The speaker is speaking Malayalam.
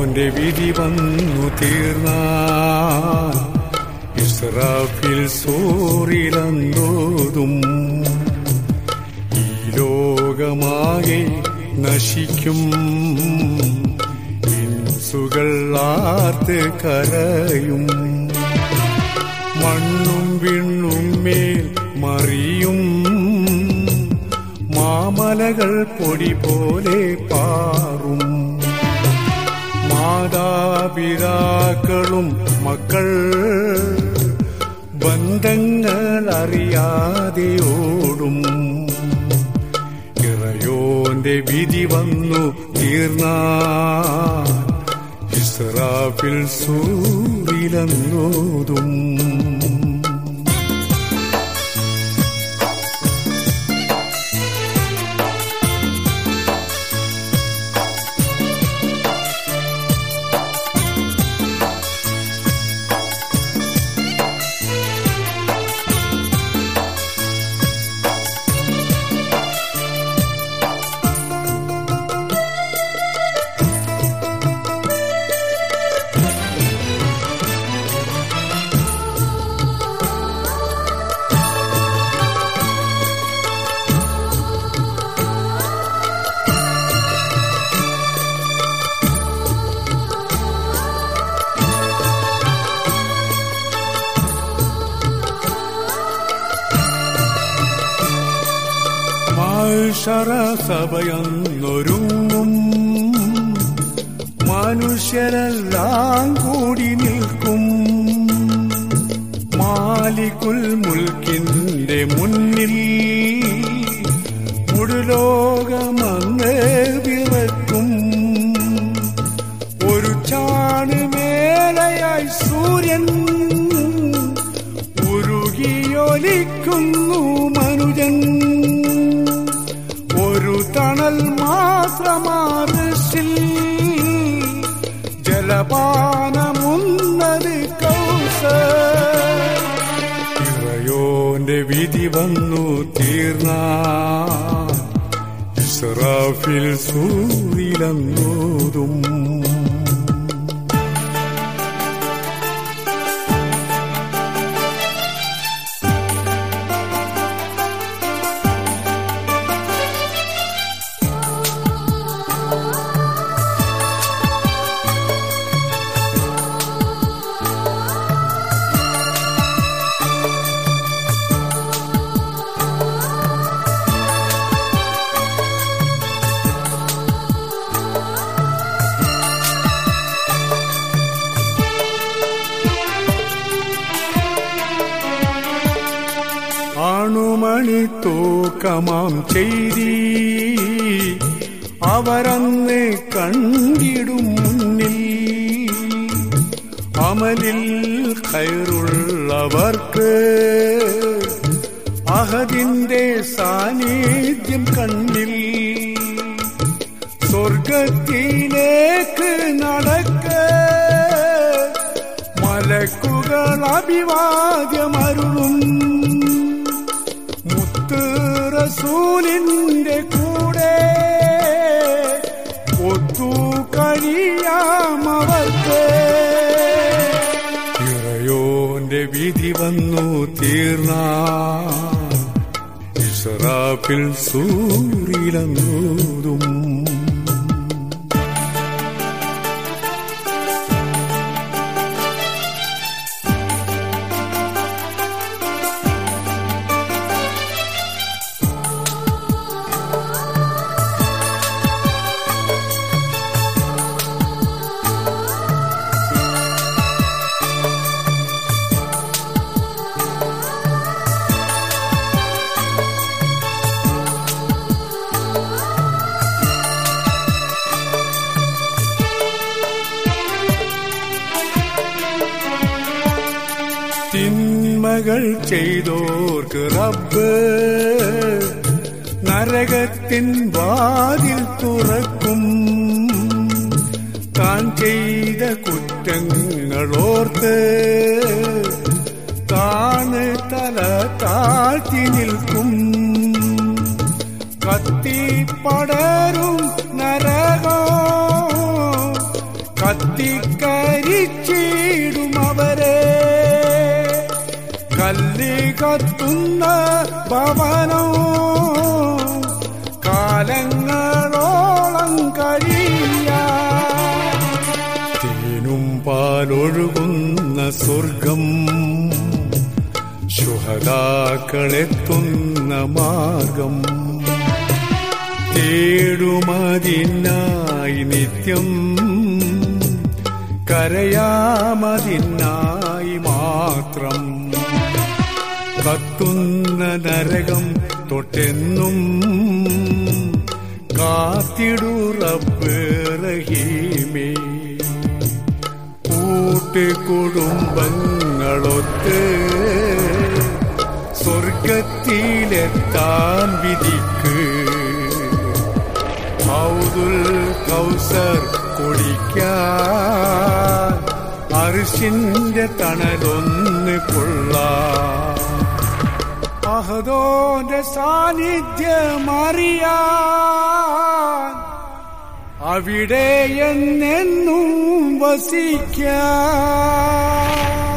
ഇറയോന്റെ വിധി വന്നു തീർന്നാൽ ഇസ്രാഫിൽ സൂറിലന്തോതും. ഈ ലോകമാകെ നശിക്കും, ഇൻസുകൾ ആർത്ത് കരയും. മണ്ണും വിണ്ണും മേൽ മറിയും, മാമലകൾ പൊടി പോലെ പാറും. മാതാപിതാക്കളും മക്കൾ ബന്ധങ്ങൾ അറിയാതെ ഓടും. ഇറയോന്റെ വിധി വന്നു തീർന്നാൽ ഇസ്രാഫിൽ സൂറിലന്തോതും. സഭയൊന്നൊരുങ്ങും, മനുഷ്യരെല്ലാം കൂടി നിൽക്കും. മാലിക്കുൽ മുൽക്കിന്റെ മുന്നിൽ മുഴുലോകമന്ന് വിറക്കും. ഒരു ചാണ് മേലയായി സൂര്യൻ ഉരുകിയൊലിക്കുന്നു മനുജൻ. ഒരു തണൽ മാത്രമാർശിൽ ജലപാനമുന്നത് കൗസർ. ഇറയോന്റെ വിധി വന്നു തീർന്നാൽ ഇസ്രാഫിൽ സൂറിലന്തോതും. ആണുമണി തൂക്കമാം ചെയ്തി അവരന്ന് കണ്ടിടും മുന്നിൽ. അമലിൽ ഖൈറുള്ളവർക്ക് അഹദിന്റെ സാന്നിധ്യം കണ്ണിൽ. സ്വർഗത്തിലേക്ക് നടക്ക മലക്കുകൾ അഭിവാദ്യമരുളും. റസൂലിന്റെ കൂടെ ഒത്തു കഴിയാമവർക്ക്. ഇറയോന്റെ വിധി വന്നു തീർന്നാൽ ഇസ്രാഫിൽ സൂറിലന്തോതും. തിന്മകൾ ചെയ്തോർക്ക് റബ്ബ് നരകത്തിൻ വാതിൽ തുറക്കും. താൻ ചെയ്ത കുറ്റങ്ങളോർത്ത് താന് തല താഴ്ത്തി നിൽക്കും. കത്തിപ്പടരും നരകോ കത്തിക്കരിച്ചിടും അവരെ. കല്ല് കത്തുന്ന ഭവനോ കാലങ്ങളോളം കഴിയാ. തേനും പാലൊഴുകുന്ന സ്വർഗം ശുഹദാക്കളെത്തുന്ന മാർഗം. തേടുമതിനായി നിത്യം കരയാമതിനായി മാത്രം. കത്തുന്ന നരകം തൊട്ടെന്നും കാത്തിടു റബ്ബ് റഹീമേ. കൂട്ടുകുടുംബങ്ങളൊത്ത് സ്വർഗത്തിലെത്താൻ വിധിക്ക്. ഹൗദുൽ കൗസർ കുടിക്കാൻ അർശിന്റെ തണലൊന്ന് കൊള്ളാം. അഹദോന്റെ സാന്നിധ്യമറിയാൻ അവിടെ എന്നെന്നും വസിക്കാം.